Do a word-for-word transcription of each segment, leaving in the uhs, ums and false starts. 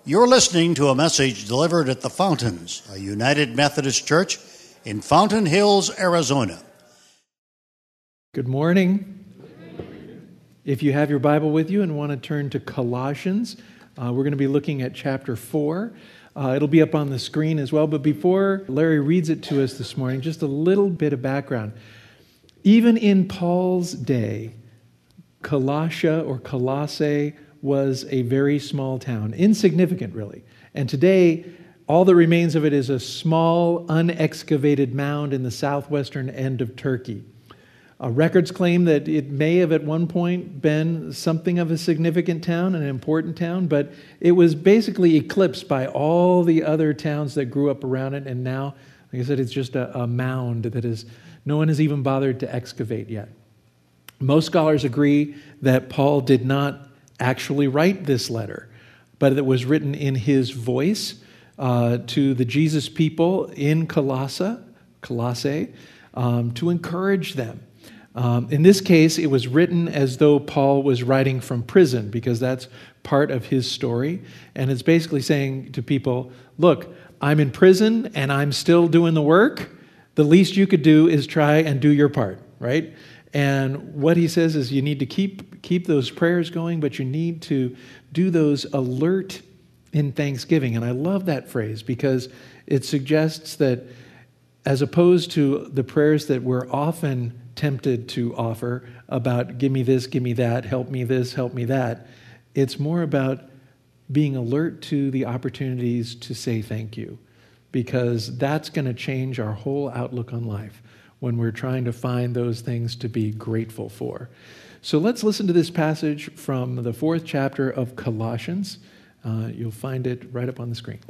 You're listening to a message delivered at the Fountains, a United Methodist Church in Fountain Hills, Arizona. Good morning. If you have your Bible with you and want to turn to Colossians, uh, we're going to be looking at chapter four. Uh, it'll be up on the screen as well. But before Larry reads it to us this morning, just a little bit of background. Even in Paul's day, Colossia or Colossae was a very small town, insignificant really. And today, all that remains of it is a small, unexcavated mound in the southwestern end of Turkey. Uh, records claim that it may have at one point been something of a significant town, an important town, but it was basically eclipsed by all the other towns that grew up around it, and now, like I said, it's just a, a mound that is, no one has even bothered to excavate yet. Most scholars agree that Paul did not actually write this letter, but it was written in his voice uh, to the Jesus people in Colossae, Colossae um, to encourage them. Um, in this case, it was written as though Paul was writing from prison, because that's part of his story. And it's basically saying to people, look, I'm in prison and I'm still doing the work. The least you could do is try and do your part, right? And what he says is you need to keep keep those prayers going, but you need to do those alert in thanksgiving. And I love that phrase because it suggests that as opposed to the prayers that we're often tempted to offer about give me this, give me that, help me this, help me that, it's more about being alert to the opportunities to say thank you, because that's going to change our whole outlook on life when we're trying to find those things to be grateful for. So let's listen to this passage from the fourth chapter of Colossians. Uh, you'll find it right up on the screen.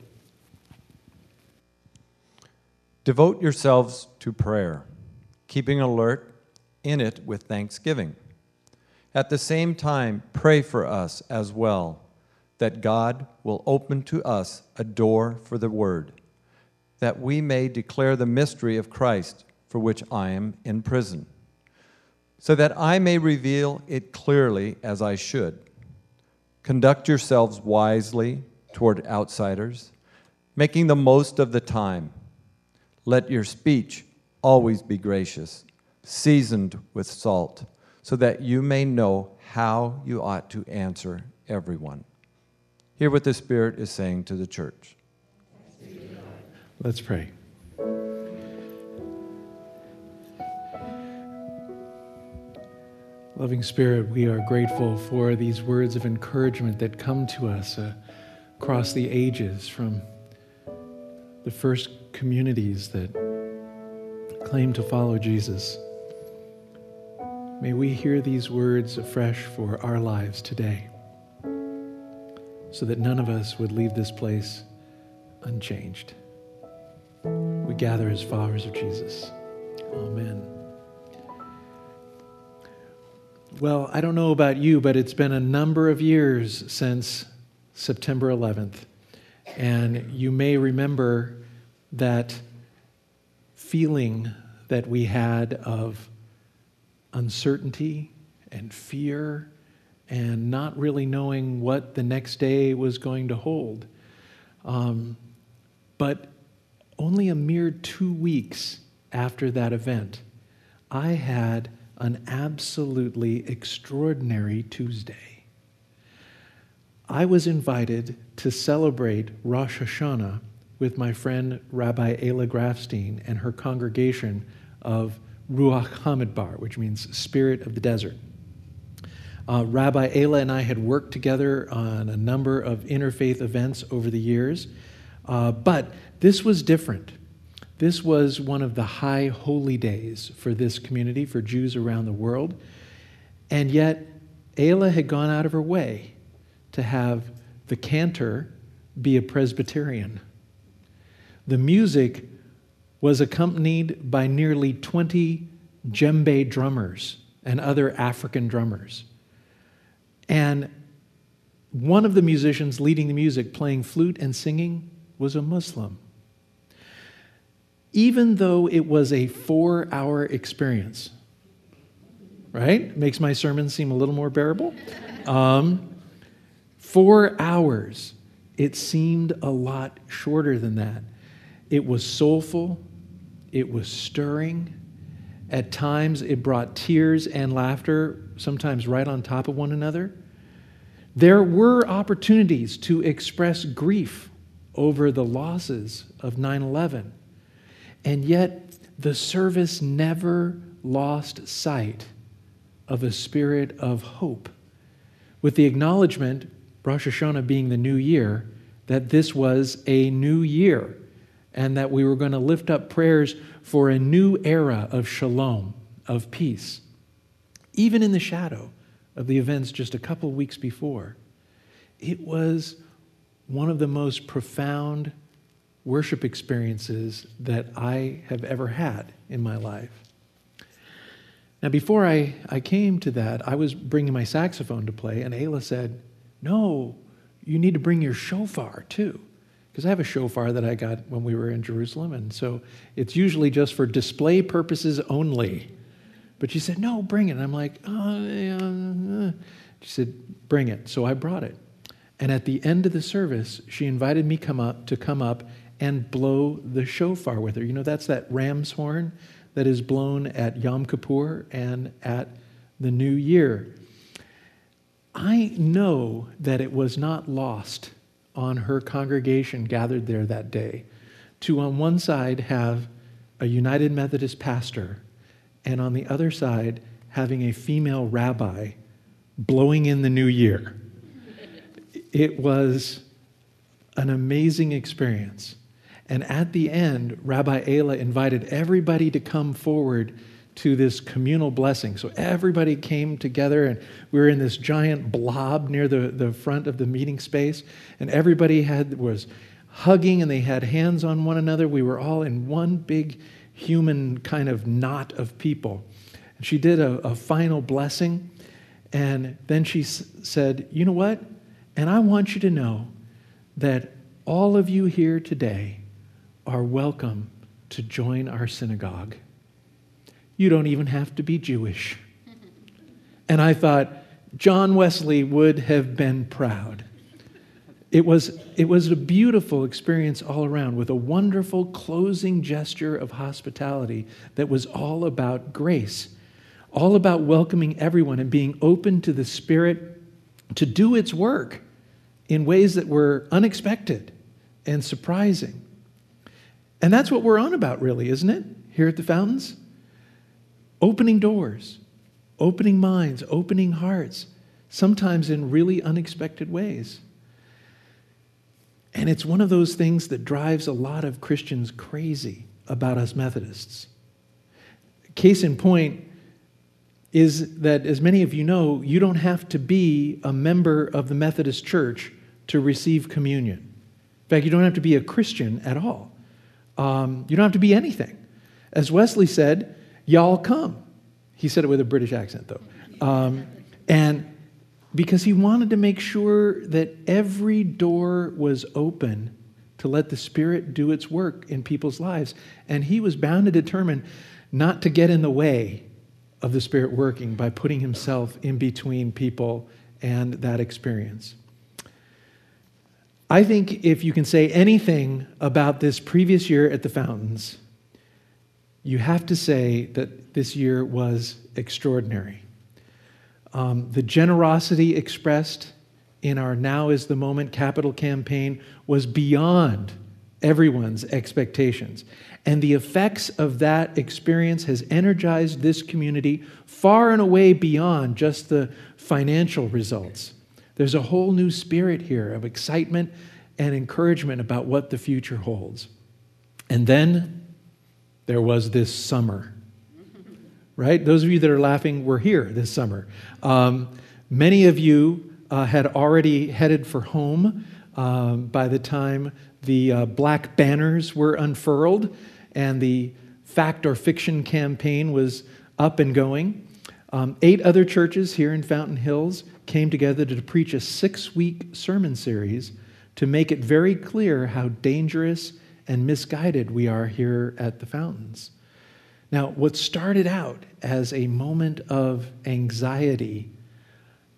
Devote yourselves to prayer, keeping alert in it with thanksgiving. At the same time, pray for us as well, that God will open to us a door for the word, that we may declare the mystery of Christ, for which I am in prison, so that I may reveal it clearly as I should. Conduct yourselves wisely toward outsiders, making the most of the time. Let your speech always be gracious, seasoned with salt, so that you may know how you ought to answer everyone. Hear what the Spirit is saying to the church. Let's pray. Loving Spirit, we are grateful for these words of encouragement that come to us uh, across the ages from the first communities that claim to follow Jesus. May we hear these words afresh for our lives today, so that none of us would leave this place unchanged. We gather as followers of Jesus. Amen. Well, I don't know about you, but it's been a number of years since September eleventh. And you may remember that feeling that we had of uncertainty and fear and not really knowing what the next day was going to hold. Um, but only a mere two weeks after that event, I had an absolutely extraordinary Tuesday. I was invited to celebrate Rosh Hashanah with my friend Rabbi Ayla Grafstein and her congregation of Ruach Hamidbar, which means Spirit of the Desert. Uh, Rabbi Ayla and I had worked together on a number of interfaith events over the years, uh, but this was different. This was one of the high holy days for this community, for Jews around the world. And yet, Ayla had gone out of her way to have the cantor be a Presbyterian. The music was accompanied by nearly twenty djembe drummers and other African drummers. And one of the musicians leading the music, playing flute and singing, was a Muslim. Even though it was a four-hour experience, right? Makes my sermon seem a little more bearable. Um, four hours. it seemed a lot shorter than that. It was soulful. It was stirring. At times, it brought tears and laughter, sometimes right on top of one another. There were opportunities to express grief over the losses of nine eleven. And yet, the service never lost sight of a spirit of hope, with the acknowledgement, Rosh Hashanah being the new year, that this was a new year and that we were going to lift up prayers for a new era of shalom, of peace, even in the shadow of the events just a couple of weeks before. It was one of the most profound worship experiences that I have ever had in my life. Now, before I, I came to that, I was bringing my saxophone to play, and Ayla said, no, you need to bring your shofar too. Because I have a shofar that I got when we were in Jerusalem, and so it's usually just for display purposes only. But she said, no, bring it. And I'm like, oh, yeah. She said, bring it. So I brought it. And at the end of the service, she invited me come up to come up and blow the shofar with her. You know, that's that ram's horn that is blown at Yom Kippur and at the New Year. I know that it was not lost on her congregation gathered there that day to, on one side, have a United Methodist pastor, and on the other side, having a female rabbi blowing in the new year. It was an amazing experience. And at the end, Rabbi Ayla invited everybody to come forward to this communal blessing. So everybody came together, and we were in this giant blob near the, the front of the meeting space, and everybody had was hugging, and they had hands on one another. We were all in one big human kind of knot of people. And she did a, a final blessing, and then she s- said, you know what? And I want you to know that all of you here today are welcome to join our synagogue. You don't even have to be Jewish. And I thought, John Wesley would have been proud. It was, it was a beautiful experience all around, with a wonderful closing gesture of hospitality that was all about grace, all about welcoming everyone and being open to the Spirit to do its work in ways that were unexpected and surprising. And that's what we're on about, really, isn't it, here at the Fountains? Opening doors, opening minds, opening hearts, sometimes in really unexpected ways. And it's one of those things that drives a lot of Christians crazy about us Methodists. Case in point is that, as many of you know, you don't have to be a member of the Methodist Church to receive communion. In fact, you don't have to be a Christian at all. Um, you don't have to be anything. As Wesley said, y'all come. He said it with a British accent, though. Um, and because he wanted to make sure that every door was open to let the Spirit do its work in people's lives. And he was bound and determined not to get in the way of the Spirit working by putting himself in between people and that experience. I think if you can say anything about this previous year at the Fountains, you have to say that this year was extraordinary. Um, the generosity expressed in our Now is the Moment capital campaign was beyond everyone's expectations. And the effects of that experience has energized this community far and away beyond just the financial results. There's a whole new spirit here of excitement and encouragement about what the future holds. And then there was this summer, right? Those of you that are laughing were here this summer. Um, many of you uh, had already headed for home um, by the time the uh, black banners were unfurled and the Fact or Fiction campaign was up and going. Um, eight other churches here in Fountain Hills came together to preach a six-week sermon series to make it very clear how dangerous and misguided we are here at the Fountains. Now, what started out as a moment of anxiety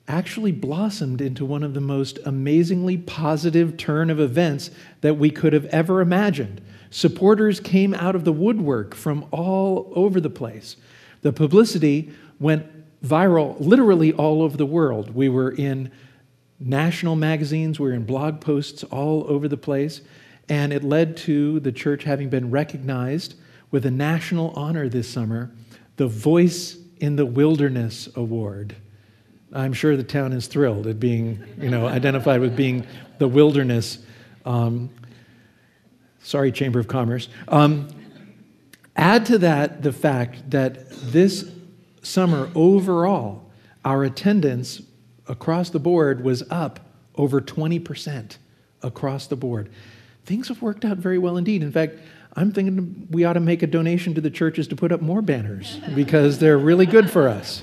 actually blossomed into one of the most amazingly positive turn of events that we could have ever imagined. Supporters came out of the woodwork from all over the place. The publicity went viral literally all over the world. We were in national magazines, we were in blog posts all over the place, and it led to the church having been recognized with a national honor this summer, the Voice in the Wilderness Award. I'm sure the town is thrilled at being, you know, identified with being the wilderness. Um, sorry, Chamber of Commerce. Um, add to that the fact that this summer, overall, our attendance across the board was up over twenty percent across the board. Things have worked out very well indeed. In fact, I'm thinking we ought to make a donation to the churches to put up more banners because they're really good for us.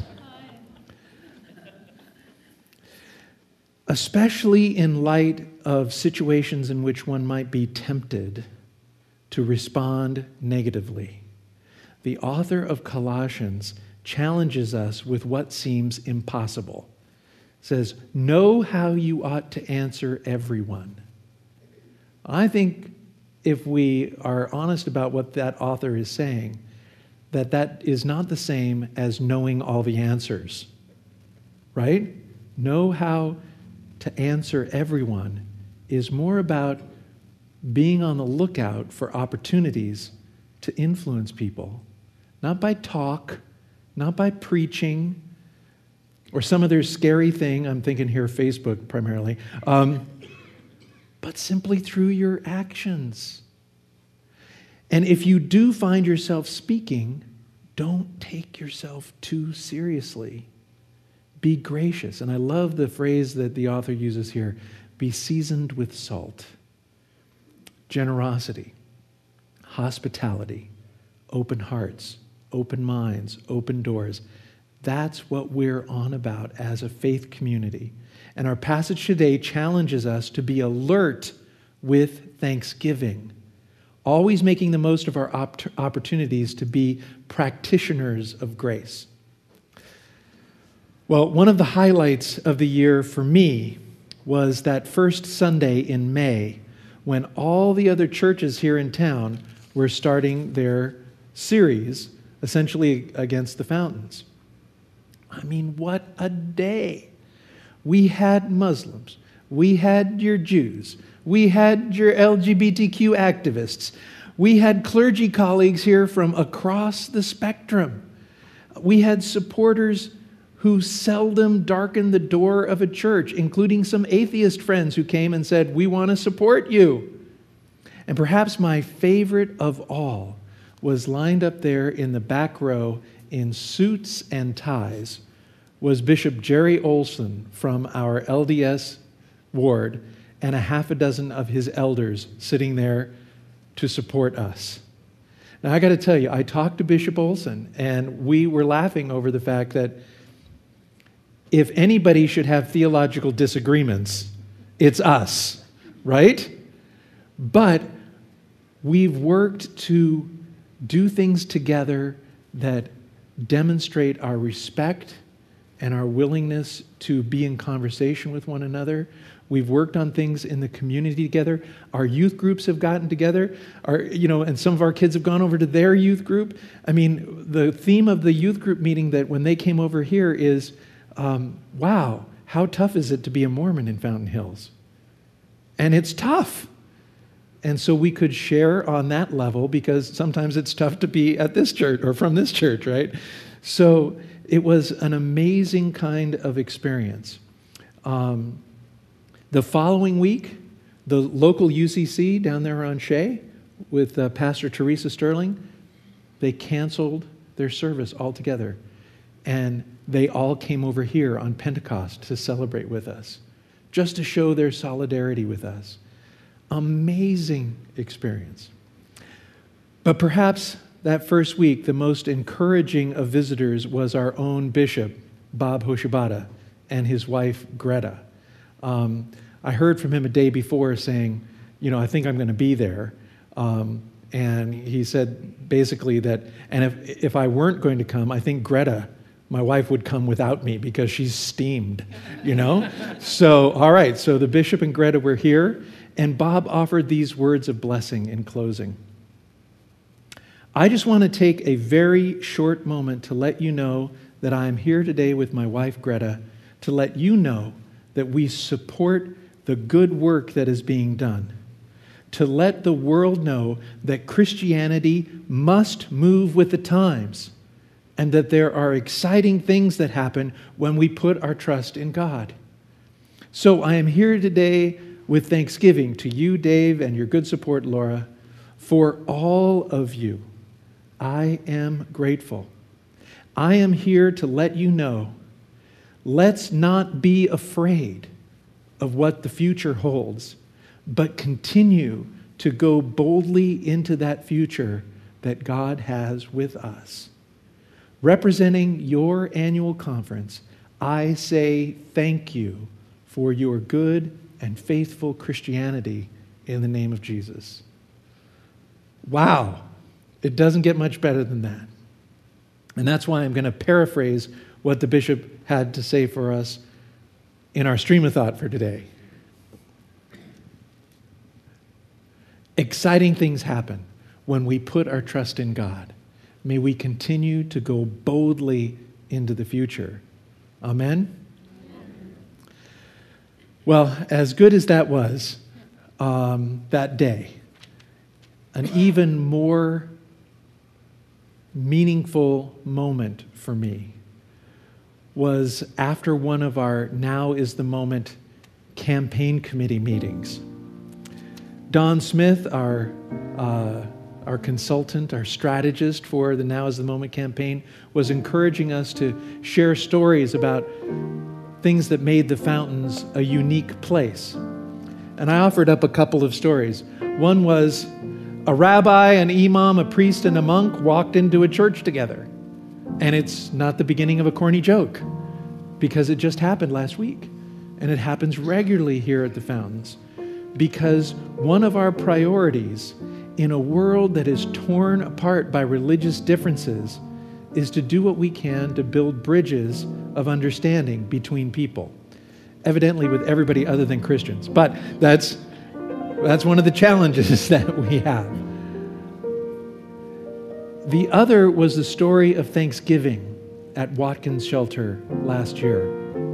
Especially in light of situations in which one might be tempted to respond negatively. The author of Colossians challenges us with what seems impossible. It says, know how you ought to answer everyone. I think if we are honest about what that author is saying, that that is not the same as knowing all the answers, right? Know how to answer everyone is more about being on the lookout for opportunities to influence people, not by talk, not by preaching, or some other scary thing, I'm thinking here Facebook primarily, um, but simply through your actions. And if you do find yourself speaking, don't take yourself too seriously. Be gracious. And I love the phrase that the author uses here, be seasoned with salt. Generosity, hospitality, open hearts, open minds, open doors. That's what we're on about as a faith community. And our passage today challenges us to be alert with thanksgiving, always making the most of our op- opportunities to be practitioners of grace. Well, one of the highlights of the year for me was that first Sunday in May when all the other churches here in town were starting their series, essentially against the fountains. I mean, what a day. We had Muslims. We had your Jews. We had your L G B T Q activists. We had clergy colleagues here from across the spectrum. We had supporters who seldom darkened the door of a church, including some atheist friends who came and said, we want to support you. And perhaps my favorite of all was lined up there in the back row in suits and ties was Bishop Jerry Olson from our L D S ward and a half a dozen of his elders sitting there to support us. Now, I got to tell you, I talked to Bishop Olson, and we were laughing over the fact that if anybody should have theological disagreements, it's us, right? But we've worked to do things together that demonstrate our respect and our willingness to be in conversation with one another. We've worked on things in the community together. Our youth groups have gotten together. Our, you know, and some of our kids have gone over to their youth group. I mean, the theme of the youth group meeting that when they came over here is, um, wow, how tough is it to be a Mormon in Fountain Hills? And it's tough. And so we could share on that level because sometimes it's tough to be at this church or from this church, right? So it was an amazing kind of experience. Um, the following week, the local U C C down there on Shea with uh, Pastor Teresa Sterling, they canceled their service altogether. And they all came over here on Pentecost to celebrate with us, just to show their solidarity with us. Amazing experience. But perhaps that first week, the most encouraging of visitors was our own bishop, Bob Hoshibata, and his wife, Greta. Um, I heard from him a day before saying, you know, I think I'm going to be there. Um, and he said basically that, and if, if I weren't going to come, I think Greta my wife would come without me because she's steamed, you know? So, all right, so the bishop and Greta were here, and Bob offered these words of blessing in closing. I just want to take a very short moment to let you know that I am here today with my wife, Greta, to let you know that we support the good work that is being done, to let the world know that Christianity must move with the times, and that there are exciting things that happen when we put our trust in God. So I am here today with thanksgiving to you, Dave, and your good support, Laura, for all of you. I am grateful. I am here to let you know, let's not be afraid of what the future holds, but continue to go boldly into that future that God has with us. Representing your annual conference, I say thank you for your good and faithful Christianity in the name of Jesus. Wow, it doesn't get much better than that. And that's why I'm going to paraphrase what the bishop had to say for us in our stream of thought for today. Exciting things happen when we put our trust in God. May we continue to go boldly into the future. Amen? Well, as good as that was, um, that day, an even more meaningful moment for me was after one of our Now is the Moment campaign committee meetings. Don Smith, our uh, our consultant, our strategist for the Now is the Moment campaign, was encouraging us to share stories about things that made the Fountains a unique place. And I offered up a couple of stories. One was a rabbi, an imam, a priest, and a monk walked into a church together. And it's not the beginning of a corny joke, because it just happened last week. And it happens regularly here at the Fountains, because one of our priorities in a world that is torn apart by religious differences is to do what we can to build bridges of understanding between people. Evidently with everybody other than Christians. But that's, that's one of the challenges that we have. The other was the story of Thanksgiving at Watkins Shelter last year.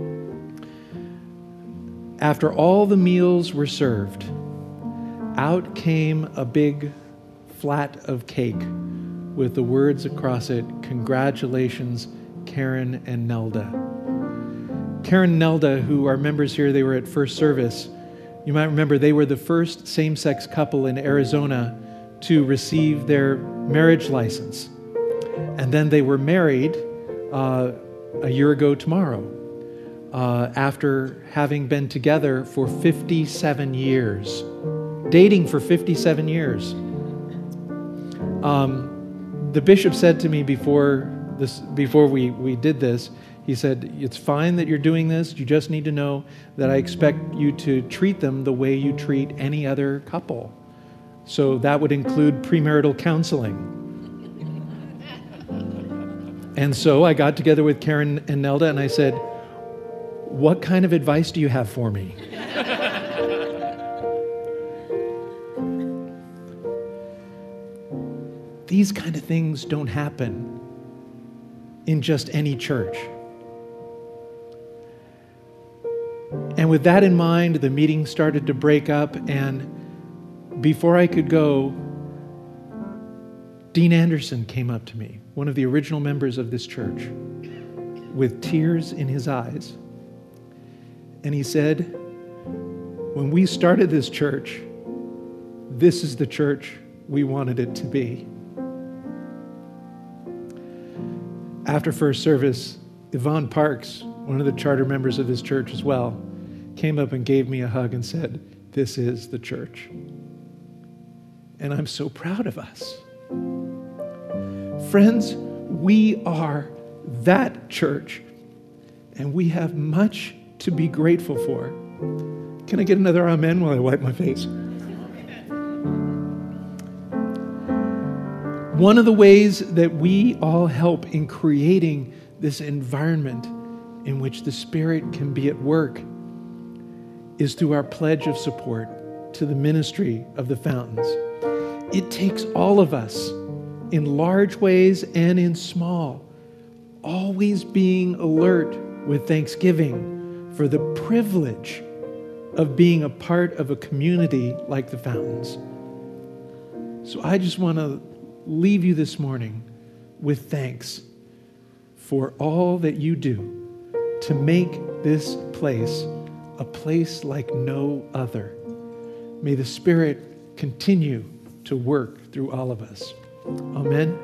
After all the meals were served, out came a big flat of cake with the words across it, "Congratulations, Karen and Nelda." Karen and Nelda, who are members here, they were at first service. You might remember they were the first same-sex couple in Arizona to receive their marriage license. And then they were married uh, a year ago tomorrow, uh, after having been together for fifty-seven years. Dating for fifty-seven years. Um, the bishop said to me before this, before we, we did this, he said, it's fine that you're doing this. You just need to know that I expect you to treat them the way you treat any other couple. So that would include premarital counseling. And so I got together with Karen and Nelda and I said, what kind of advice do you have for me? These kind of things don't happen in just any church. And with that in mind, the meeting started to break up, and before I could go, Dean Anderson came up to me, one of the original members of this church, with tears in his eyes. And he said, when we started this church, this is the church we wanted it to be. After first service, Yvonne Parks, one of the charter members of this church as well, came up and gave me a hug and said, this is the church. And I'm so proud of us. Friends, we are that church, and we have much to be grateful for. Can I get another amen while I wipe my face? One of the ways that we all help in creating this environment in which the Spirit can be at work is through our pledge of support to the ministry of the Fountains. It takes all of us, in large ways and in small, always being alert with thanksgiving for the privilege of being a part of a community like the Fountains. So I just want to leave you this morning with thanks for all that you do to make this place a place like no other. May the Spirit continue to work through all of us. Amen.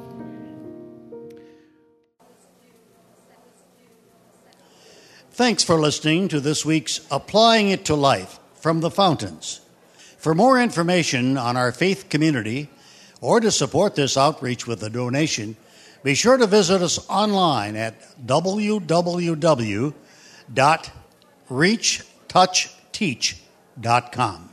Thanks for listening to this week's Applying It to Life from the Fountains. For more information on our faith community or to support this outreach with a donation, be sure to visit us online at w w w dot reach touch teach dot com.